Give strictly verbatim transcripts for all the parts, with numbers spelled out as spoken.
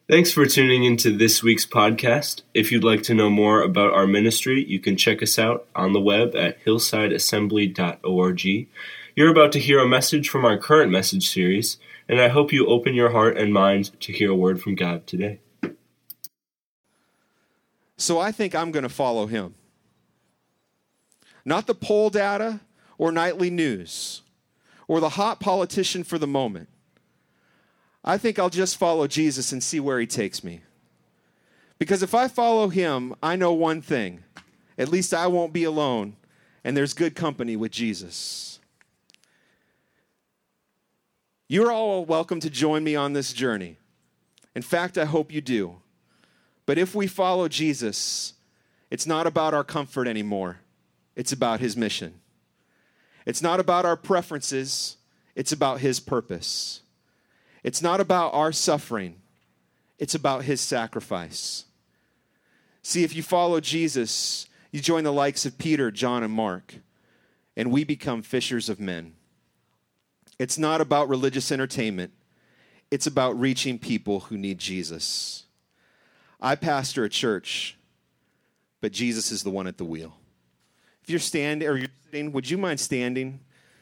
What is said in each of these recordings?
Thanks for tuning into this week's podcast. If you'd like to know more about our ministry, you can check us out on the web at hillside assembly dot org. You're about to hear a message from our current message series, and I hope you open your heart and mind to hear a word from God today. So I think I'm going to follow him. Not the poll data or nightly news or the hot politician for the moment. I think I'll just follow Jesus and see where he takes me. Because if I follow him, I know one thing. At least I won't be alone, and there's good company with Jesus. You're all welcome to join me on this journey. In fact, I hope you do. But if we follow Jesus, it's not about our comfort anymore. It's about his mission. It's not about our preferences. It's about his purpose. It's not about our suffering. It's about his sacrifice. See, if you follow Jesus, you join the likes of Peter, John, and Mark, and we become fishers of men. It's not about religious entertainment. It's about reaching people who need Jesus. I pastor a church, but Jesus is the one at the wheel. If you're standing or you're sitting, would you mind standing?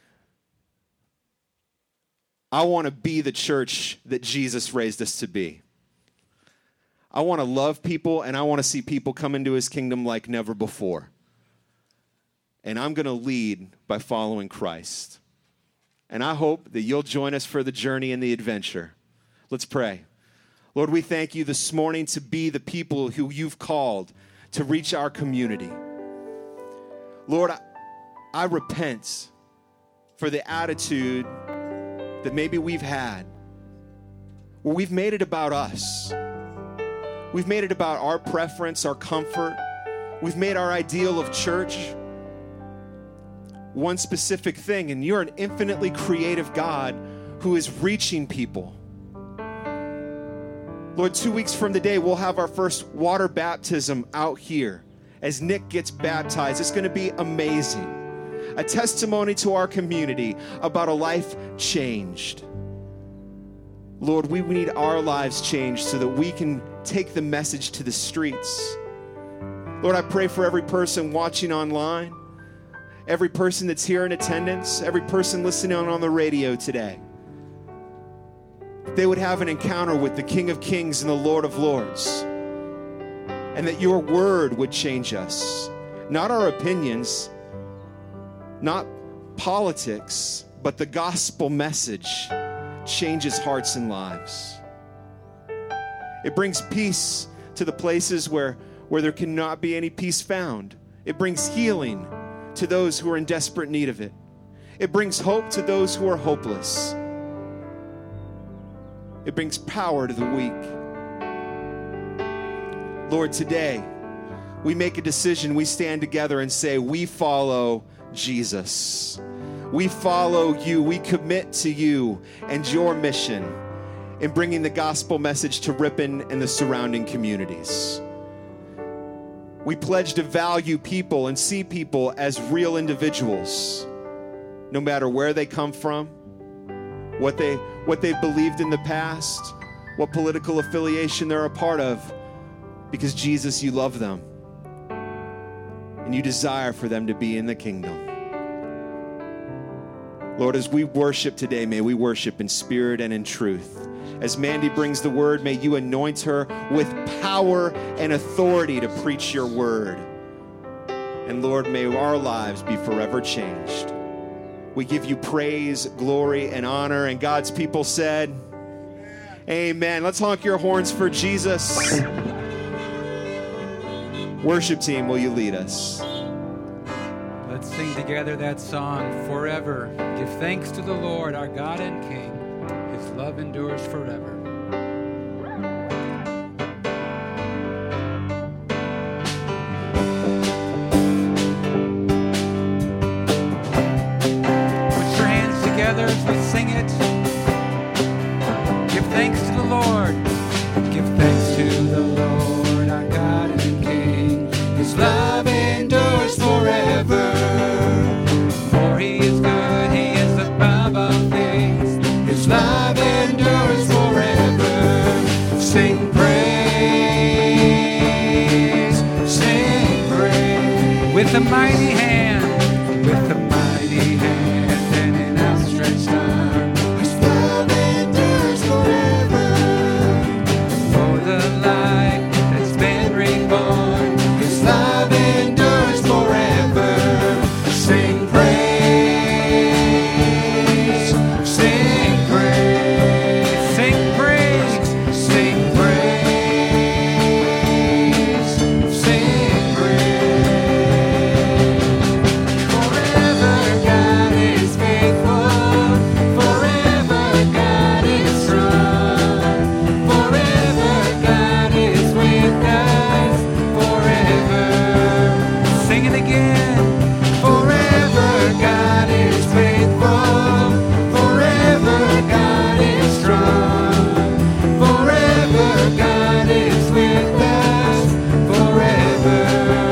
I want to be the church that Jesus raised us to be. I want to love people, and I want to see people come into his kingdom like never before. And I'm going to lead by following Christ. And I hope that you'll join us for the journey and the adventure. Let's pray. Lord, we thank you this morning to be the people who you've called to reach our community. Lord, I, I repent for the attitude that maybe we've had, where we've made it about us. We've made it about our preference, our comfort. We've made our ideal of church one specific thing, and you're an infinitely creative God who is reaching people. Lord, two weeks from today, we'll have our first water baptism out here as Nick gets baptized. It's going to be amazing. A testimony to our community about a life changed. Lord, we need our lives changed so that we can take the message to the streets. Lord, I pray for every person watching online, every person that's here in attendance, every person listening on the radio today. They would have an encounter with the King of Kings and the Lord of Lords, and that your word would change us, not our opinions, not politics, but the gospel message changes hearts and lives. It brings peace to the places where, where there cannot be any peace found. It brings healing to those who are in desperate need of it. It brings hope to those who are hopeless. It brings power to the weak. Lord, today, we make a decision. We stand together and say, we follow Jesus. We follow you. We commit to you and your mission in bringing the gospel message to Ripon and the surrounding communities. We pledge to value people and see people as real individuals, no matter where they come from, what they what they've believed in the past, what political affiliation they're a part of, because Jesus, you love them. And you desire for them to be in the kingdom. Lord, as we worship today, may we worship in spirit and in truth. As Mandy brings the word, may you anoint her with power and authority to preach your word. And Lord, may our lives be forever changed. We give you praise, glory, and honor. And God's people said, amen. Amen. Let's honk your horns for Jesus. Worship team, will you lead us? Let's sing together that song, Forever. Give thanks to the Lord, our God and King. His love endures forever. Put your hands together as we sing it. Give thanks to the Lord. Give thanks to the Lord, our God and King. His love endures forever. For he is good, he is above all things. His love endures forever. Sing with a mighty hand, with a mighty hand and an outstretched arm. His love endures forever. For the life that's been reborn, His love endures forever. Sing praise, sing praise, sing praise, sing praise, sing praise. Forever God is faithful, forever God is strong, forever God is with us, forever. sing it again. Forever God is faithful, forever God is strong, forever God is with us, forever,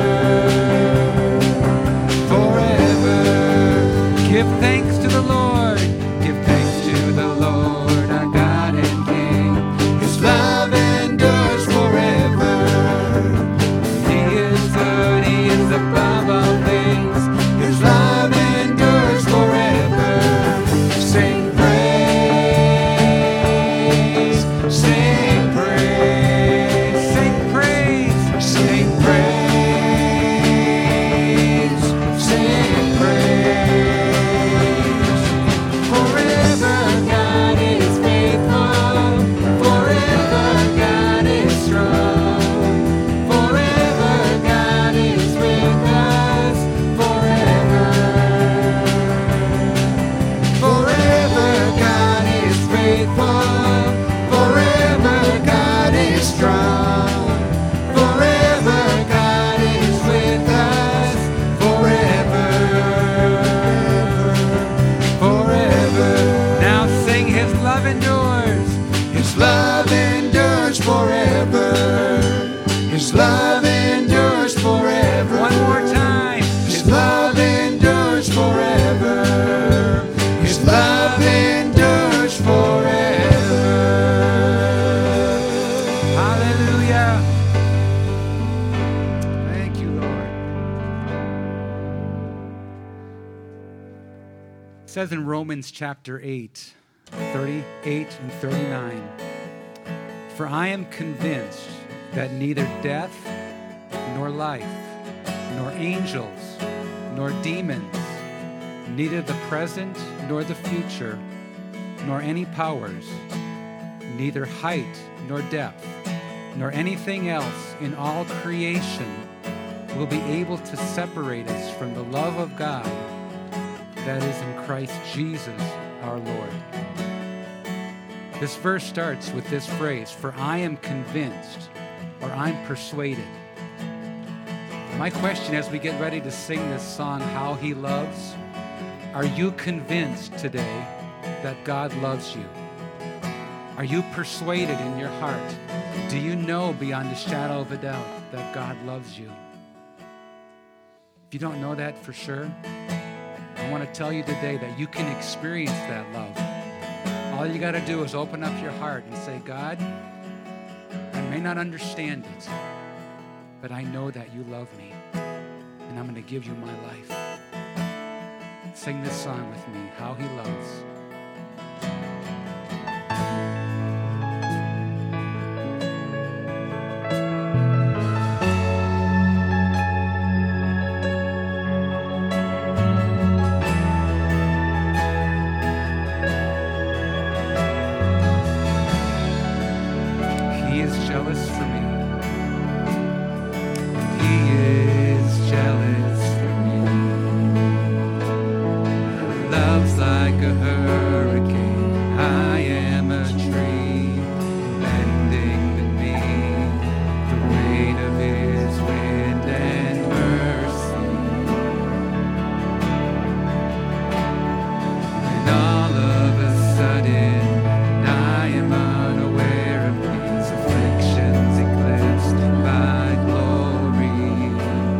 forever. Give thanks to the Lord, give thanks to the Lord, our God and King. His love endures forever. He is good, He is above all things. His love endures forever. Sing praise, sing praise, Sing praise, sing praise, sing praise. Forever God is faithful, forever God is strong, forever God is with us, forever. Forever God is faithful, forever God is strong, forever God is with us, forever, forever. now sing His love endures. His love endures forever. His love endures forever. One more time. His love endures forever. His love endures forever. Hallelujah. Thank you, Lord. It says in Romans chapter eight, thirty-eight and thirty-nine, for I am convinced that neither death nor life, nor angels, nor demons, neither the present nor the future, nor any powers, neither height nor depth, nor anything else in all creation will be able to separate us from the love of God that is in Christ Jesus our Lord. This verse starts with this phrase, for I am convinced, or I'm persuaded. My question as we get ready to sing this song, How He Loves, are you convinced today that God loves you? Are you persuaded in your heart? Do you know beyond a shadow of a doubt that God loves you? If you don't know that for sure, I want to tell you today that you can experience that love. All you got to do is open up your heart and say, God, I may not understand it, but I know that you love me, and I'm going to give you my life. Sing this song with me, How He Loves. He is jealous for me. He is jealous for me. Love's like a hurricane. I am a tree bending beneath the weight of His wind and mercy. And all of a sudden, I am unaware of these afflictions eclipsed by glory.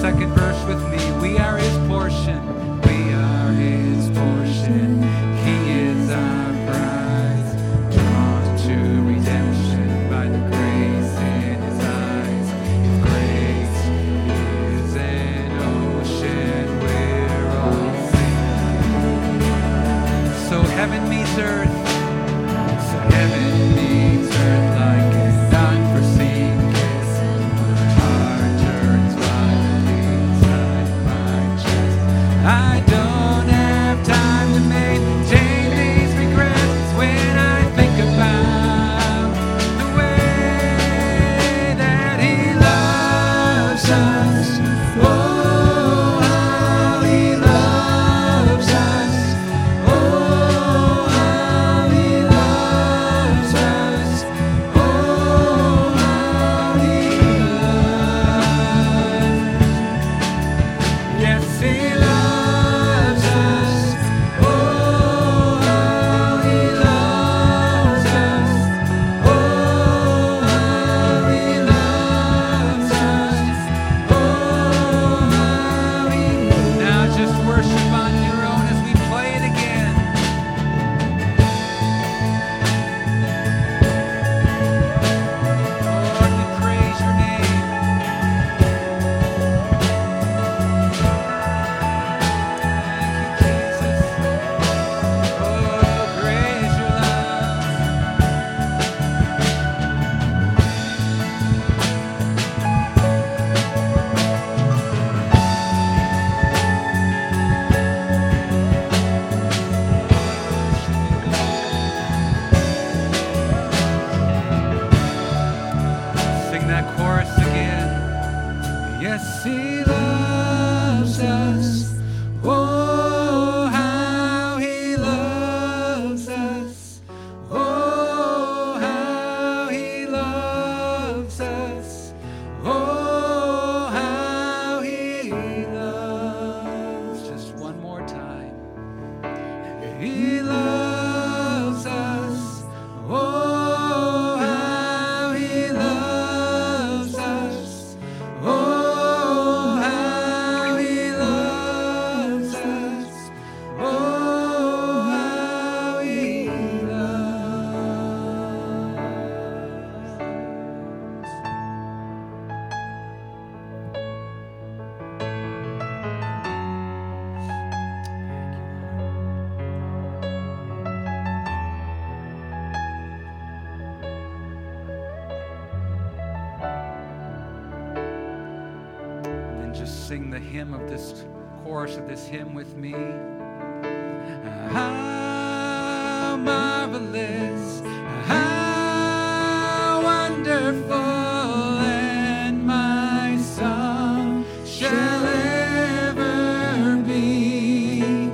second verse with me. We are his portion. We are his portion. He is our prize. Drawn to redemption by the grace in his eyes. If grace is an ocean, we're all sinking. So heaven meets earth. So heaven meets earth like an unforeseen kiss. My heart turns violently inside my chest. I don't have time to maintain these regrets when I think about the way that he loves us. Oh, how he loves us. Oh, how he loves us. Oh, how he loves. Yes, he loves us. Oh, how he loves us. Oh, how he loves us. Oh, how he. Now just worship on your own as we play it again. Lord, we praise your name. Thank you, Jesus. Oh, great is your love. Sing that chorus again. Yes, he loves us. Oh, how he loves us. Oh, how he loves us. Oh, how he loves. Just one more time. He loves us. Oh, how he loves us. Oh, how he loves us. Oh, how he And then just sing the hymn of this chorus of this hymn with me. How marvelous, how wonderful, and my song shall ever be.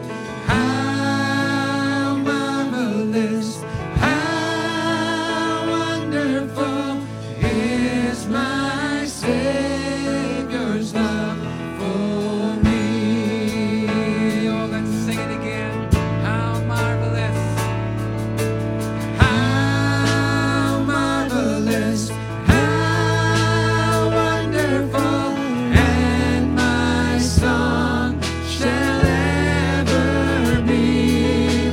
How marvelous, how wonderful is my Savior's love for me. Oh, let's sing it again. How marvelous, how marvelous, how wonderful, and my song shall ever be.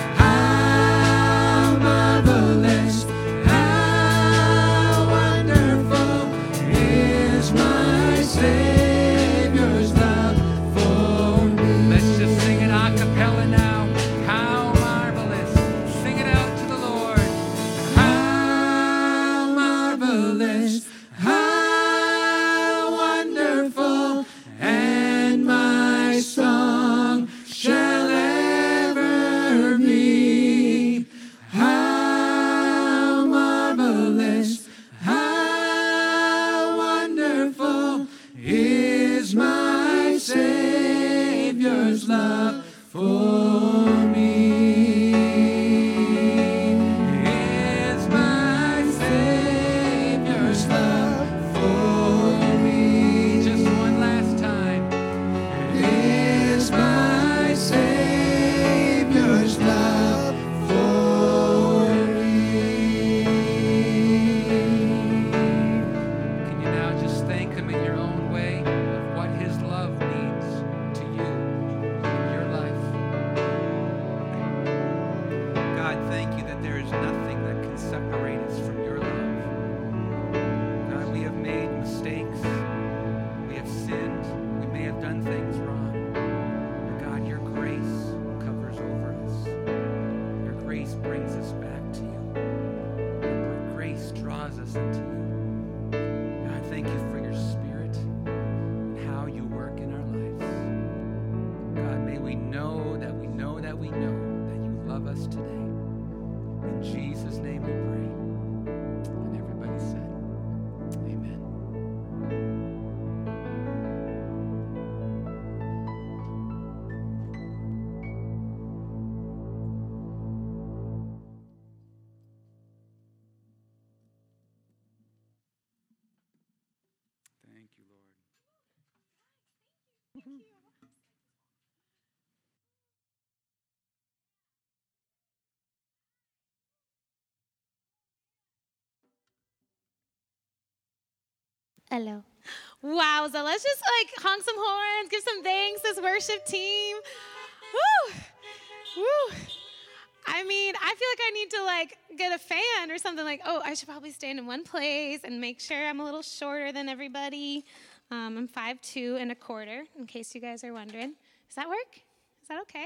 How marvelous, how wonderful is my Savior's love for me. Let's just sing it a cappella now. How marvelous. Sing it out to the Lord. How marvelous, how wonderful, and my song shall ever be. How marvelous, how wonderful is my Savior's love for me. Is my Savior's love for me. Just one last time. Is my Savior's love for me. Can you now just thank him in your own way of what his have sinned. We may have done things wrong. But God, your grace covers over us. Your grace brings us back to you. Your grace draws us into you. God, thank you for your Spirit and how you work in our lives. God, may we know that we know that we know that you love us today. In Jesus' name we pray. And everybody said, amen. Thank you, Lord. Hello. Wow, so let's just like honk some horns, give some thanks to this worship team. Woo! Woo! I mean, I feel like I need to like get a fan or something like, oh, I should probably stand in one place and make sure I'm a little shorter than everybody. Um, I'm five two and a quarter, in case you guys are wondering. Does that work? Is that okay?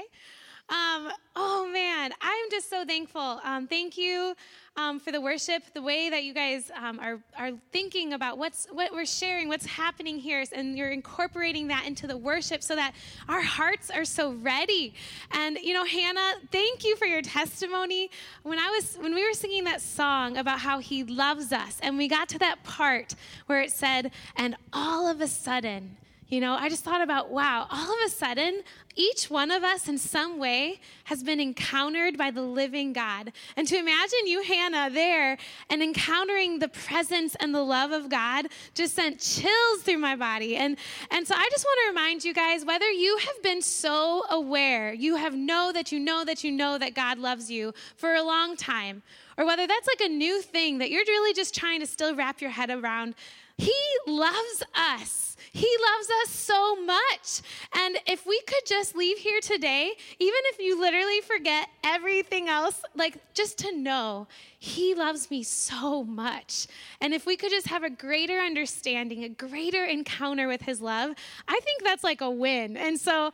Um, oh, man, I'm just so thankful. Um, thank you um, for the worship, the way that you guys um, are, are thinking about what's what we're sharing, what's happening here, and you're incorporating that into the worship so that our hearts are so ready. And, you know, Hannah, thank you for your testimony. When I was when we were singing that song about how he loves us, and we got to that part where it said, and all of a sudden, you know, I just thought about, wow, all of a sudden, each one of us in some way has been encountered by the living God. And to imagine you, Hannah, there and encountering the presence and the love of God just sent chills through my body. And, and so I just want to remind you guys, whether you have been so aware, you have know that you know that you know that God loves you for a long time, or whether that's like a new thing that you're really just trying to still wrap your head around, he loves us. He loves us so much. And if we could just leave here today, even if you literally forget everything else, like just to know he loves me so much. And if we could just have a greater understanding, a greater encounter with his love, I think that's like a win. And so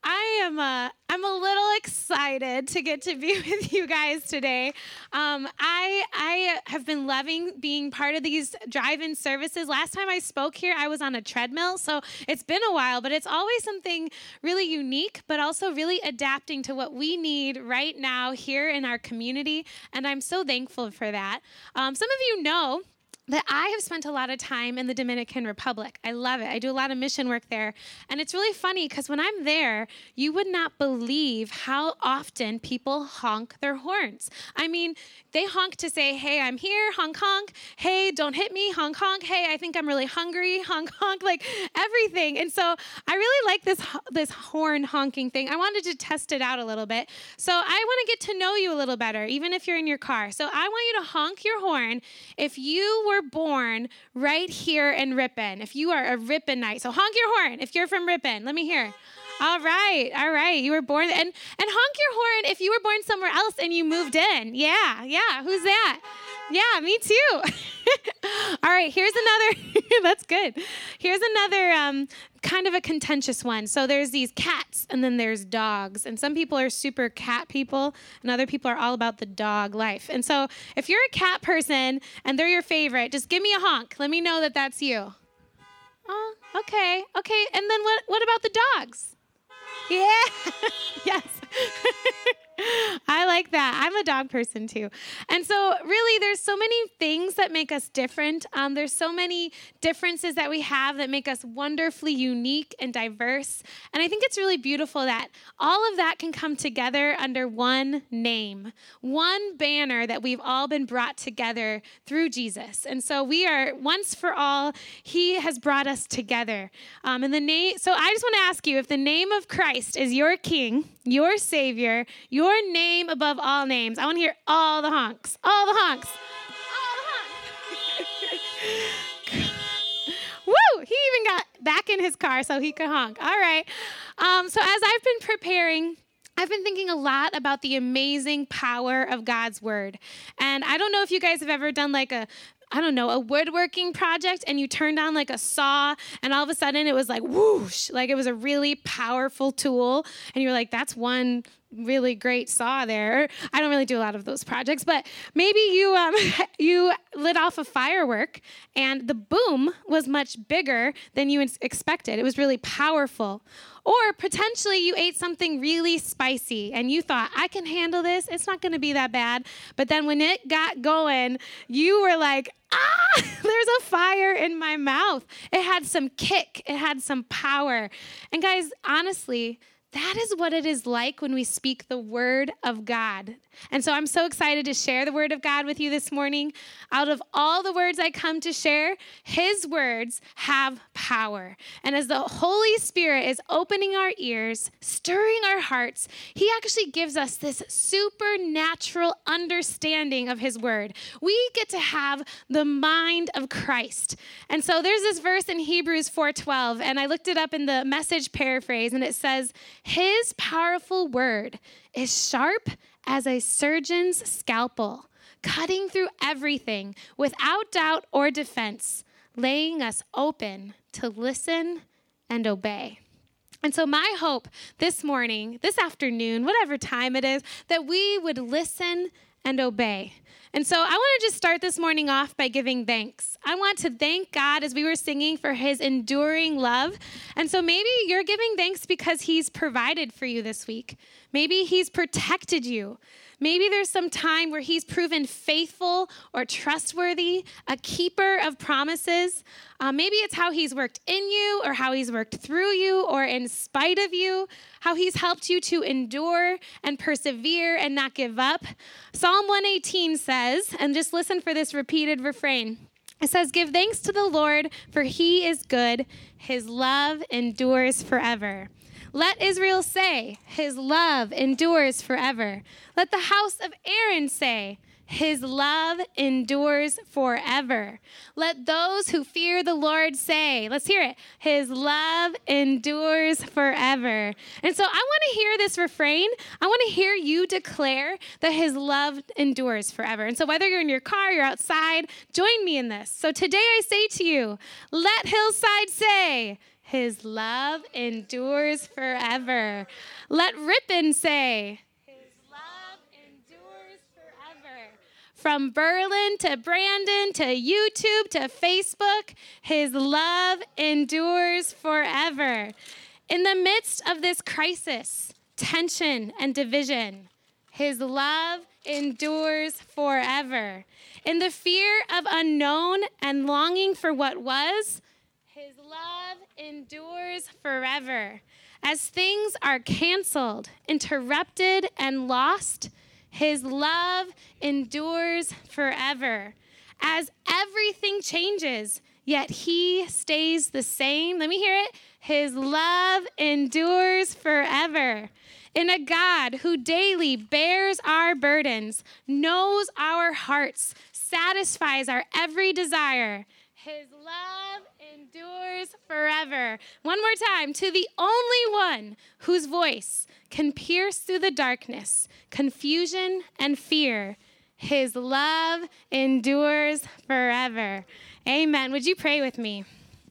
I am uh, I'm a little excited to get to be with you guys today. Um, I I have been loving being part of these drive-in services. Last time I spoke here, I was on a treadmill, so it's been a while, but it's always something really unique, but also really adapting to what we need right now here in our community, and I'm so thankful for that. Um, some of you know that I have spent a lot of time in the Dominican Republic. I love it. I do a lot of mission work there. And it's really funny because when I'm there, you would not believe how often people honk their horns. I mean, they honk to say, hey, I'm here, honk, honk. Hey, don't hit me, honk, honk. Hey, I think I'm really hungry, honk, honk, like everything. And so I really like this, this horn honking thing. I wanted to test it out a little bit. So I want to get to know you a little better, even if you're in your car. So I want you to honk your horn if you were born right here in Ripon, if you are a Riponite. So honk your horn if you're from Ripon. Let me hear. All right, all right. You were born, and, and honk your horn if you were born somewhere else and you moved in. Yeah, yeah. Who's that? Yeah, me too. All right, here's another, that's good. Here's another um, kind of a contentious one. So there's these cats and then there's dogs. And some people are super cat people and other people are all about the dog life. And so if you're a cat person and they're your favorite, just give me a honk. Let me know that that's you. Oh, okay, okay. And then what, what about the dogs? Yeah, yes. I like that. I'm a dog person too. And so really there's so many things that make us different. Um, there's so many differences that we have that make us wonderfully unique and diverse. And I think it's really beautiful that all of that can come together under one name, one banner that we've all been brought together through Jesus. And so we are once for all, he has brought us together. Um, and the name, so I just want to ask you, if the name of Christ is your King, your Savior, your name above all names. I want to hear all the honks. All the honks. All the honks. Woo! He even got back in his car so he could honk. All right. Um, so as I've been preparing, I've been thinking a lot about the amazing power of God's word. And I don't know if you guys have ever done like a I don't know, a woodworking project and you turned on like a saw and all of a sudden it was like whoosh, like it was a really powerful tool and you're like, that's one really great saw there. I don't really do a lot of those projects, but maybe you um, you lit off a firework and the boom was much bigger than you expected. It was really powerful. Or potentially you ate something really spicy and you thought, I can handle this. It's not going to be that bad. But then when it got going, you were like, ah, there's a fire in my mouth. It had some kick. It had some power. And guys, honestly, that is what it is like when we speak the word of God. And so I'm so excited to share the word of God with you this morning. Out of all the words I come to share, his words have power. And as the Holy Spirit is opening our ears, stirring our hearts, he actually gives us this supernatural understanding of his word. We get to have the mind of Christ. And so there's this verse in Hebrews four twelve, and I looked it up in the Message paraphrase, and it says, his powerful word is sharp as a surgeon's scalpel, cutting through everything without doubt or defense, laying us open to listen and obey. And so my hope this morning, this afternoon, whatever time it is, that we would listen and obey. And so I want to just start this morning off by giving thanks. I want to thank God as we were singing for his enduring love. And so maybe you're giving thanks because he's provided for you this week. Maybe he's protected you. Maybe there's some time where he's proven faithful or trustworthy, a keeper of promises. Uh, maybe it's how he's worked in you or how he's worked through you or in spite of you, how he's helped you to endure and persevere and not give up. Psalm one eighteen says, and just listen for this repeated refrain. It says, give thanks to the Lord, for he is good. His love endures forever. Let Israel say, his love endures forever. Let the house of Aaron say, his love endures forever. Let those who fear the Lord say, let's hear it, his love endures forever. And so I want to hear this refrain. I want to hear you declare that his love endures forever. And so whether you're in your car, you're outside, join me in this. So today I say to you, let Hillside say, his love endures forever. Let Ripon say, his love endures forever. From Berlin to Brandon to YouTube to Facebook, his love endures forever. In the midst of this crisis, tension, and division, his love endures forever. In the fear of unknown and longing for what was, his love endures forever. As things are canceled, interrupted, and lost, his love endures forever. As everything changes, yet he stays the same. Let me hear it. His love endures forever. In a God who daily bears our burdens, knows our hearts, satisfies our every desire, his love endures forever. One more time, to the only one whose voice can pierce through the darkness, confusion, and fear. His love endures forever. Amen. Would you pray with me?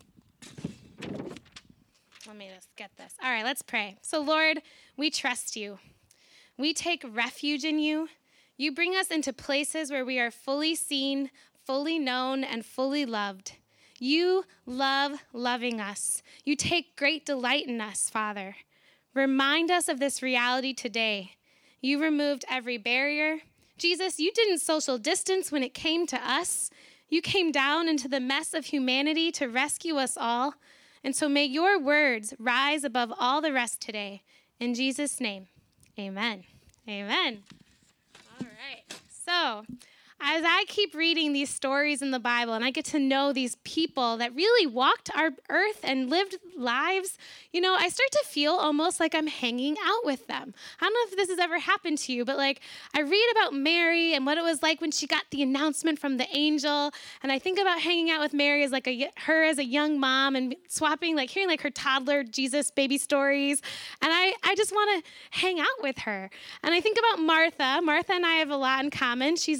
Let me just get this. All right, let's pray. So, Lord, we trust you. We take refuge in you. You bring us into places where we are fully seen, fully known, and fully loved. You love loving us. You take great delight in us, Father. Remind us of this reality today. You removed every barrier. Jesus, you didn't social distance when it came to us. You came down into the mess of humanity to rescue us all. And so may your words rise above all the rest today. In Jesus' name, amen. Amen. All right. So, as I keep reading these stories in the Bible and I get to know these people that really walked our earth and lived lives, you know, I start to feel almost like I'm hanging out with them. I don't know if this has ever happened to you, but like I read about Mary and what it was like when she got the announcement from the angel. And I think about hanging out with Mary as like a, her as a young mom and swapping, like hearing like her toddler Jesus baby stories. And I, I just want to hang out with her. And I think about Martha. Martha and I have a lot in common. She's like, rush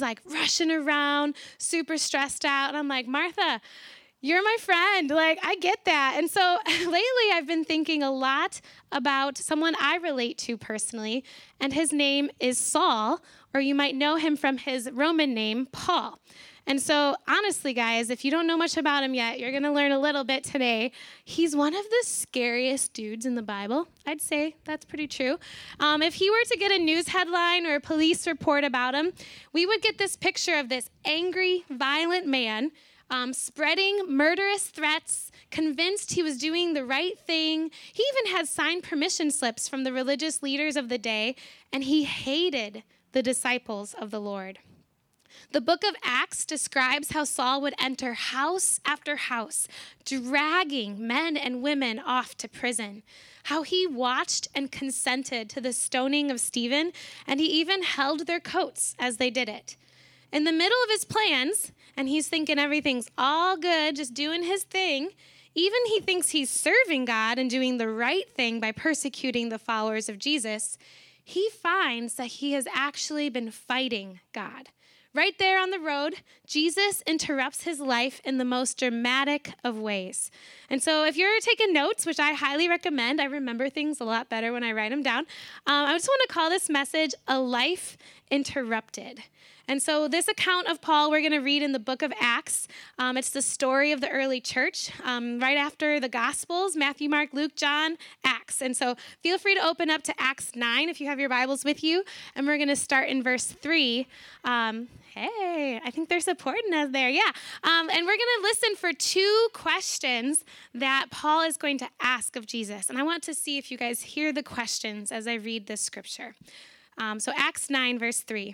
rushing around, super stressed out. And I'm like, Martha, you're my friend. Like, I get that. And so lately I've been thinking a lot about someone I relate to personally, and his name is Saul, or you might know him from his Roman name, Paul. And so honestly, guys, if you don't know much about him yet, you're going to learn a little bit today. He's one of the scariest dudes in the Bible. I'd say that's pretty true. Um, if he were to get a news headline or a police report about him, we would get this picture of this angry, violent man Um, spreading murderous threats, convinced he was doing the right thing. He even had signed permission slips from the religious leaders of the day, and he hated the disciples of the Lord. The book of Acts describes how Saul would enter house after house, dragging men and women off to prison, how he watched and consented to the stoning of Stephen, and he even held their coats as they did it. In the middle of his plans, and he's thinking everything's all good, just doing his thing, even he thinks he's serving God and doing the right thing by persecuting the followers of Jesus, he finds that he has actually been fighting God. Right there on the road, Jesus interrupts his life in the most dramatic of ways. And so if you're taking notes, which I highly recommend, I remember things a lot better when I write them down, um, I just want to call this message A Life Interrupted. And so this account of Paul we're going to read in the book of Acts. Um, it's the story of the early church, um, right after the Gospels, Matthew, Mark, Luke, John, Acts. And so feel free to open up to Acts nine if you have your Bibles with you. And we're going to start in verse three. Um, hey, I think they're supporting us there. Yeah. Um, and we're going to listen for two questions that Paul is going to ask of Jesus. And I want to see if you guys hear the questions as I read this scripture. Um, so Acts nine, verse three.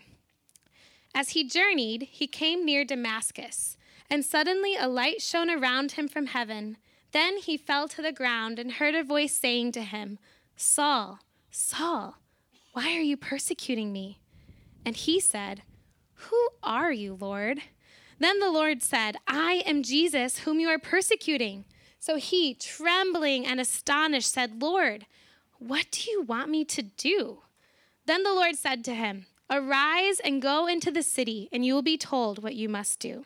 As he journeyed, he came near Damascus, and suddenly a light shone around him from heaven. Then he fell to the ground and heard a voice saying to him, Saul, Saul, why are you persecuting me? And he said, Who are you, Lord? Then the Lord said, I am Jesus, whom you are persecuting. So he, trembling and astonished, said, Lord, what do you want me to do? Then the Lord said to him, Arise and go into the city, and you will be told what you must do.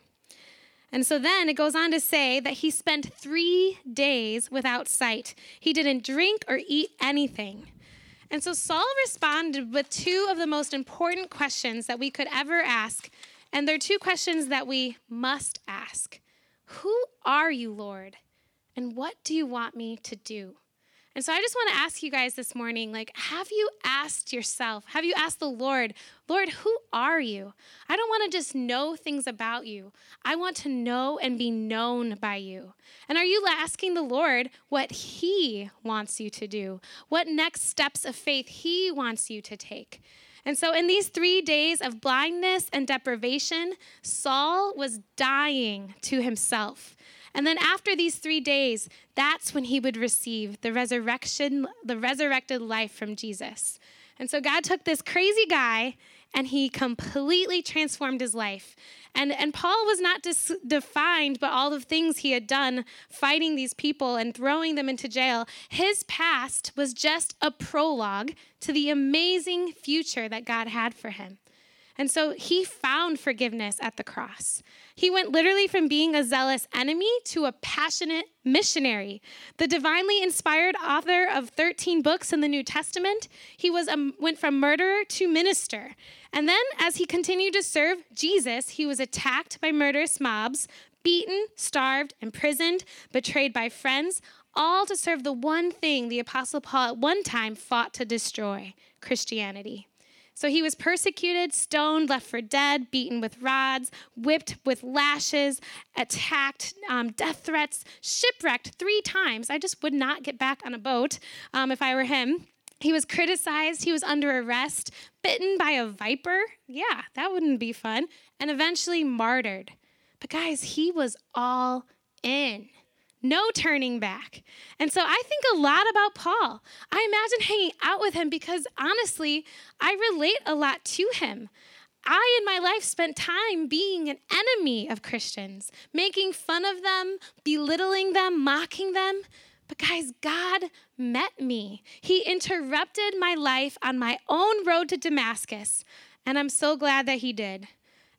And so then it goes on to say that he spent three days without sight. He didn't drink or eat anything. And so Saul responded with two of the most important questions that we could ever ask. And they're two questions that we must ask. Who are you, Lord? And what do you want me to do? And so I just want to ask you guys this morning, like, have you asked yourself, have you asked the Lord, Lord, who are you? I don't want to just know things about you. I want to know and be known by you. And are you asking the Lord what he wants you to do? What next steps of faith he wants you to take? And so in these three days of blindness and deprivation, Saul was dying to himself. And then after these three days, that's when he would receive the resurrection, the resurrected life from Jesus. And so God took this crazy guy and he completely transformed his life. And, and Paul was not dis- defined by all the things he had done fighting these people and throwing them into jail. His past was just a prologue to the amazing future that God had for him. And so he found forgiveness at the cross. He went literally from being a zealous enemy to a passionate missionary. The divinely inspired author of thirteen books in the New Testament, he was a, went from murderer to minister. And then as he continued to serve Jesus, he was attacked by murderous mobs, beaten, starved, imprisoned, betrayed by friends, all to serve the one thing the Apostle Paul at one time fought to destroy, Christianity. So he was persecuted, stoned, left for dead, beaten with rods, whipped with lashes, attacked, um, death threats, shipwrecked three times. I just would not get back on a boat um, if I were him. He was criticized. He was under arrest, bitten by a viper. Yeah, that wouldn't be fun. And eventually martyred. But guys, he was all in. No turning back. And so I think a lot about Paul. I imagine hanging out with him because honestly, I relate a lot to him. I, in my life, spent time being an enemy of Christians, making fun of them, belittling them, mocking them. But guys, God met me. He interrupted my life on my own road to Damascus, and I'm so glad that he did.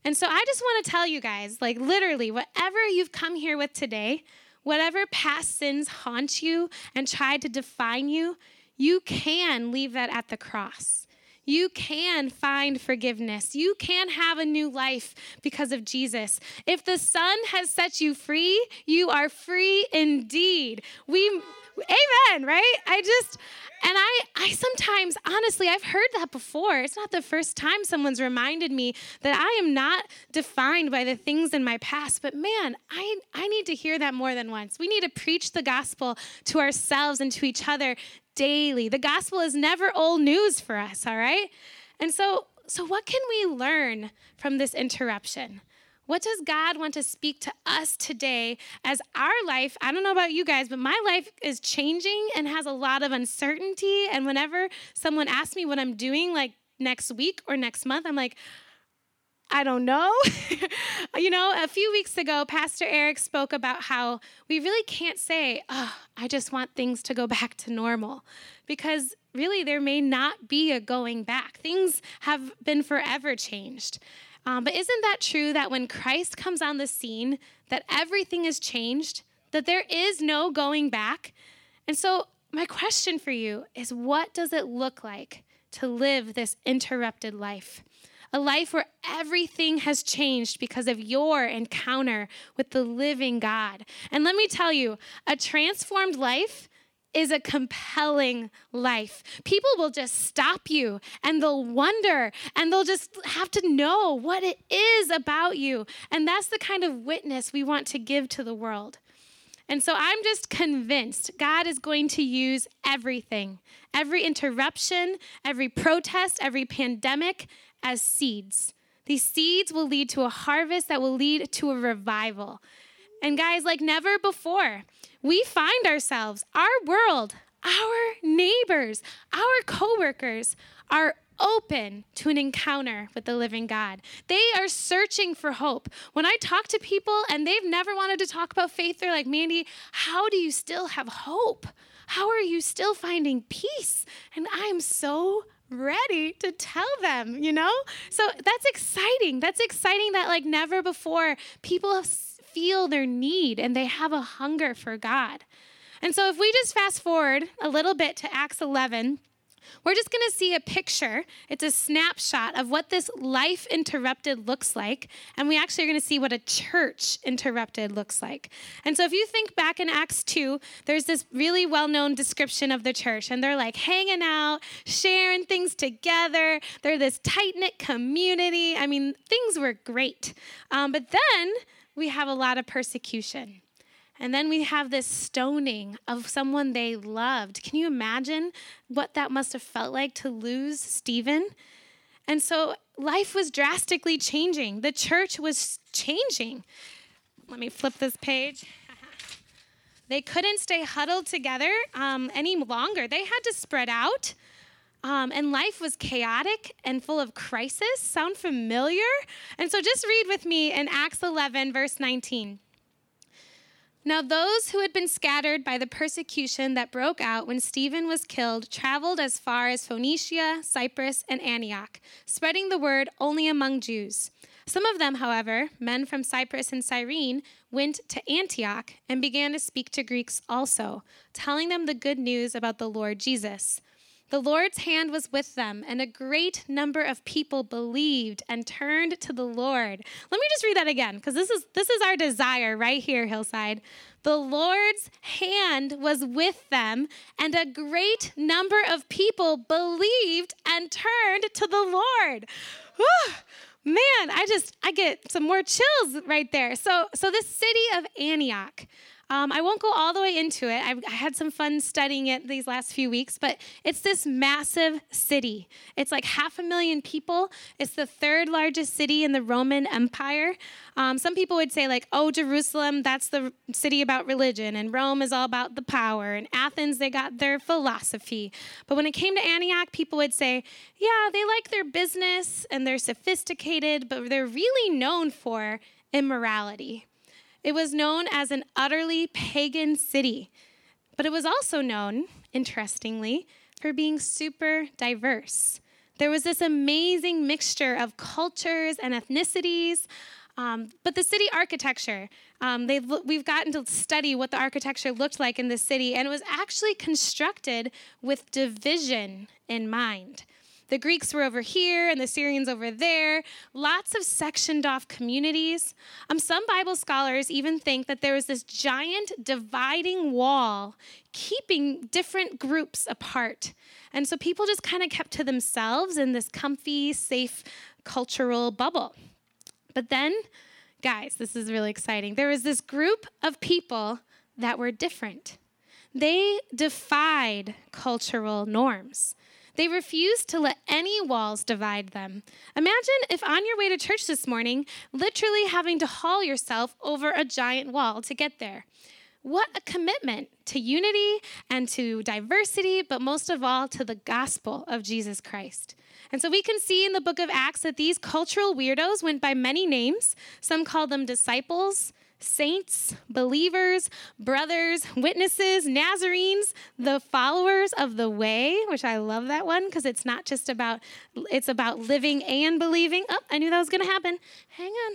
And so I just want to tell you guys, like literally, whatever you've come here with today, whatever past sins haunt you and try to define you, you can leave that at the cross. You can find forgiveness. You can have a new life because of Jesus. If the Son has set you free, you are free indeed. We, amen, right? I just, and I, I sometimes, honestly, I've heard that before. It's not the first time someone's reminded me that I am not defined by the things in my past, but man, I, I need to hear that more than once. We need to preach the gospel to ourselves and to each other daily. The gospel is never old news for us, all right? And so, so what can we learn from this interruption? What does God want to speak to us today as our life, I don't know about you guys, but my life is changing and has a lot of uncertainty. And whenever someone asks me what I'm doing like next week or next month, I'm like, I don't know. You know, a few weeks ago, Pastor Eric spoke about how we really can't say, oh, I just want things to go back to normal, because really there may not be a going back. Things have been forever changed. Um, but isn't that true that when Christ comes on the scene, that everything is changed, that there is no going back? And so my question for you is, what does it look like to live this interrupted life? A life where everything has changed because of your encounter with the living God. And let me tell you, a transformed life is a compelling life. People will just stop you and they'll wonder and they'll just have to know what it is about you. And that's the kind of witness we want to give to the world. And so I'm just convinced God is going to use everything, every interruption, every protest, every pandemic as seeds. These seeds will lead to a harvest that will lead to a revival. And guys, like never before, we find ourselves, our world, our neighbors, our coworkers are open to an encounter with the living God. They are searching for hope. When I talk to people and they've never wanted to talk about faith, they're like, Mandy, how do you still have hope? How are you still finding peace? And I'm so ready to tell them, you know? So that's exciting. That's exciting that like never before people feel their need and they have a hunger for God. And so if we just fast forward a little bit to Acts eleven, we're just going to see a picture. It's a snapshot of what this life interrupted looks like. And we actually are going to see what a church interrupted looks like. And so if you think back in Acts two, there's this really well-known description of the church. And they're like hanging out, sharing things together. They're this tight-knit community. I mean, things were great. Um, but then we have a lot of persecution. And then we have this stoning of someone they loved. Can you imagine what that must have felt like to lose Stephen? And so life was drastically changing. The church was changing. Let me flip this page. They couldn't stay huddled together um, any longer. They had to spread out. Um, and life was chaotic and full of crisis. Sound familiar? And so just read with me in Acts eleven, verse nineteen. Now those who had been scattered by the persecution that broke out when Stephen was killed traveled as far as Phoenicia, Cyprus, and Antioch, spreading the word only among Jews. Some of them, however, men from Cyprus and Cyrene, went to Antioch and began to speak to Greeks also, telling them the good news about the Lord Jesus. The Lord's hand was with them, and a great number of people believed and turned to the Lord. Let me just read that again, because this is this is our desire right here, Hillside. The Lord's hand was with them, and a great number of people believed and turned to the Lord. Whew. Man, I just, I get some more chills right there. So, so this city of Antioch, Um, I won't go all the way into it. I've, I had some fun studying it these last few weeks, but it's this massive city. It's like half a million people. It's the third largest city in the Roman Empire. Um, some people would say like, oh, Jerusalem, that's the city about religion, and Rome is all about the power, and Athens, they got their philosophy. But when it came to Antioch, people would say, yeah, they like their business, and they're sophisticated, but they're really known for immorality. It was known as an utterly pagan city, but it was also known, interestingly, for being super diverse. There was this amazing mixture of cultures and ethnicities. Um, but the city architecture, um, they've, we've gotten to study what the architecture looked like in the city, and it was actually constructed with division in mind. The Greeks were over here and the Syrians over there, lots of sectioned off communities. Um, some Bible scholars even think that there was this giant dividing wall keeping different groups apart. And so people just kind of kept to themselves in this comfy, safe cultural bubble. But then, guys, this is really exciting. There was this group of people that were different. They defied cultural norms. They refused to let any walls divide them. Imagine if on your way to church this morning, literally having to haul yourself over a giant wall to get there. What a commitment to unity and to diversity, but most of all to the gospel of Jesus Christ. And so we can see in the book of Acts that these cultural weirdos went by many names. Some called them disciples, saints, believers, brothers, witnesses, Nazarenes, the followers of the way, which I love that one because it's not just about, it's about living and believing. Oh, I knew that was going to happen. Hang on.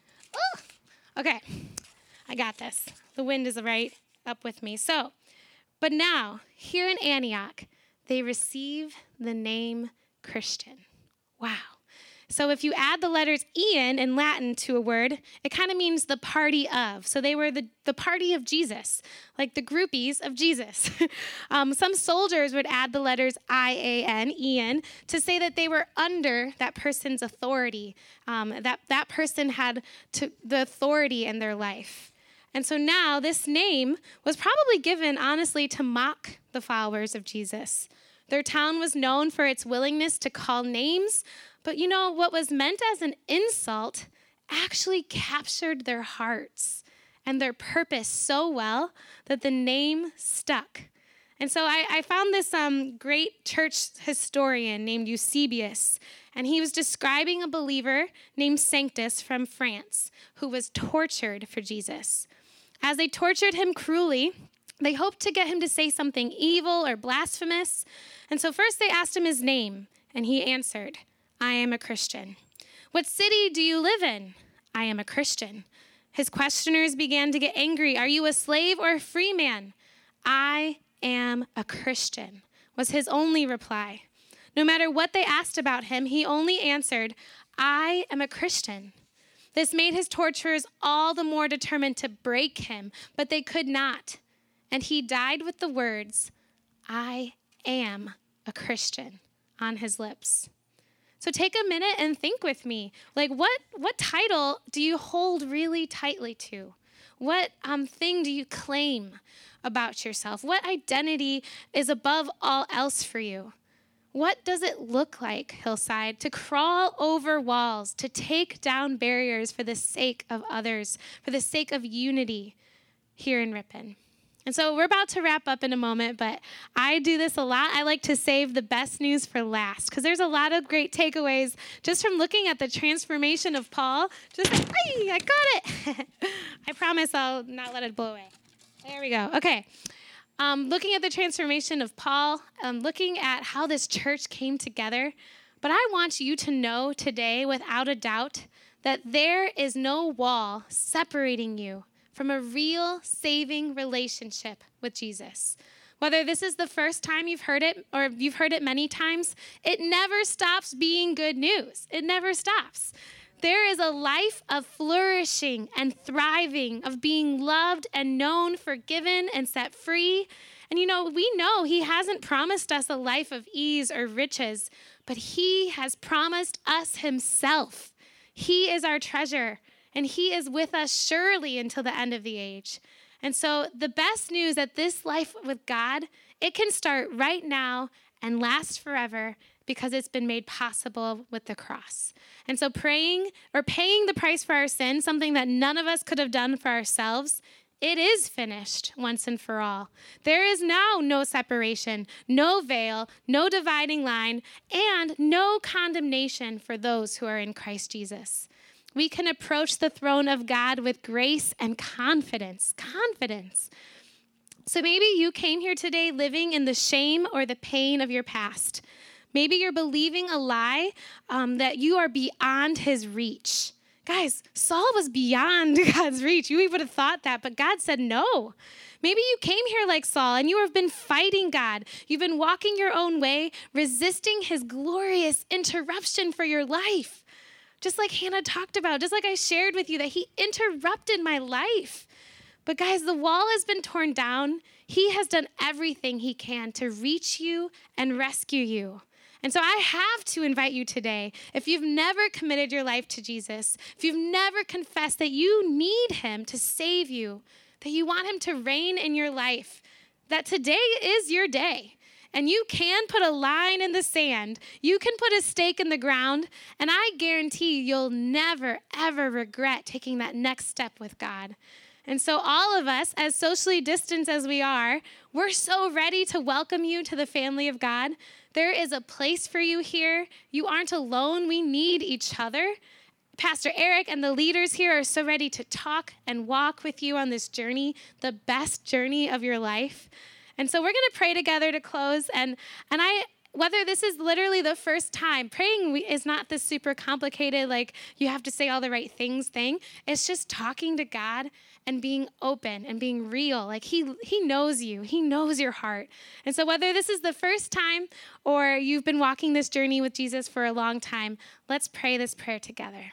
Oh, okay. I got this. The wind is right up with me. So, but now, here in Antioch, they receive the name Christian. Wow. So if you add the letters Ian in Latin to a word, it kind of means the party of. So they were the, the party of Jesus, like the groupies of Jesus. um, some soldiers would add the letters I A N, Ian, to say that they were under that person's authority, um, that that person had to, the authority in their life. And so now this name was probably given, honestly, to mock the followers of Jesus. Their town was known for its willingness to call names, but you know, what was meant as an insult actually captured their hearts and their purpose so well that the name stuck. And so I, I found this um, great church historian named Eusebius, and he was describing a believer named Sanctus from France who was tortured for Jesus. As they tortured him cruelly, they hoped to get him to say something evil or blasphemous. And so first they asked him his name, and he answered, I am a Christian. What city do you live in? I am a Christian. His questioners began to get angry. Are you a slave or a free man? I am a Christian, was his only reply. No matter what they asked about him, he only answered, I am a Christian. This made his torturers all the more determined to break him, but they could not. And he died with the words, I am a Christian, on his lips. So take a minute and think with me. Like, what, what title do you hold really tightly to? What um, thing do you claim about yourself? What identity is above all else for you? What does it look like, Hillside, to crawl over walls, to take down barriers for the sake of others, for the sake of unity here in Ripon? And so we're about to wrap up in a moment, but I do this a lot. I like to save the best news for last because there's a lot of great takeaways just from looking at the transformation of Paul. Just, hey, I got it. I promise I'll not let it blow away. There we go. Okay. Um, looking at the transformation of Paul, um, looking at how this church came together. But I want you to know today, without a doubt, that there is no wall separating you from a real saving relationship with Jesus. Whether this is the first time you've heard it or you've heard it many times, it never stops being good news. It never stops. There is a life of flourishing and thriving, of being loved and known, forgiven and set free. And you know, we know he hasn't promised us a life of ease or riches, but he has promised us himself. He is our treasure. And he is with us surely until the end of the age. And so the best news that this life with God, it can start right now and last forever because it's been made possible with the cross. And so praying or paying the price for our sin, something that none of us could have done for ourselves, it is finished once and for all. There is now no separation, no veil, no dividing line, and no condemnation for those who are in Christ Jesus. We can approach the throne of God with grace and confidence, confidence. So maybe you came here today living in the shame or the pain of your past. Maybe you're believing a lie um, that you are beyond his reach. Guys, Saul was beyond God's reach. You would have thought that, but God said no. Maybe you came here like Saul and you have been fighting God. You've been walking your own way, resisting his glorious interruption for your life. Just like Hannah talked about, just like I shared with you that he interrupted my life. But guys, the wall has been torn down. He has done everything he can to reach you and rescue you. And so I have to invite you today, if you've never committed your life to Jesus, if you've never confessed that you need him to save you, that you want him to reign in your life, that today is your day. And you can put a line in the sand. You can put a stake in the ground. And I guarantee you'll never, ever regret taking that next step with God. And so all of us, as socially distanced as we are, we're so ready to welcome you to the family of God. There is a place for you here. You aren't alone. We need each other. Pastor Eric and the leaders here are so ready to talk and walk with you on this journey, the best journey of your life. And so we're going to pray together to close. And, and I... Whether this is literally the first time, praying is not this super complicated, like you have to say all the right things thing. It's just talking to God and being open and being real. Like he he knows you. He knows your heart. And so whether this is the first time or you've been walking this journey with Jesus for a long time, let's pray this prayer together.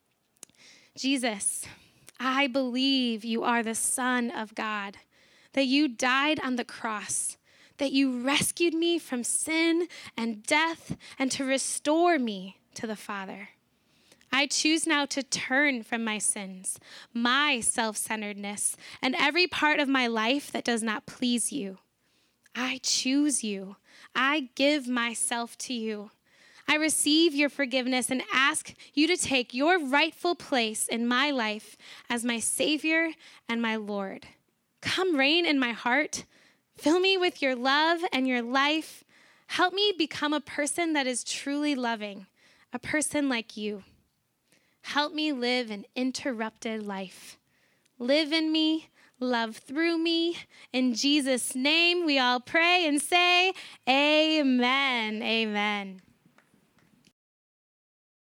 Jesus, I believe you are the Son of God, that you died on the cross, that you rescued me from sin and death and to restore me to the Father. I choose now to turn from my sins, my self-centeredness, and every part of my life that does not please you. I choose you. I give myself to you. I receive your forgiveness and ask you to take your rightful place in my life as my Savior and my Lord. Come reign in my heart. Fill me with your love and your life. Help me become a person that is truly loving, a person like you. Help me live an interrupted life. Live in me, love through me. In Jesus' name, we all pray and say, amen, amen.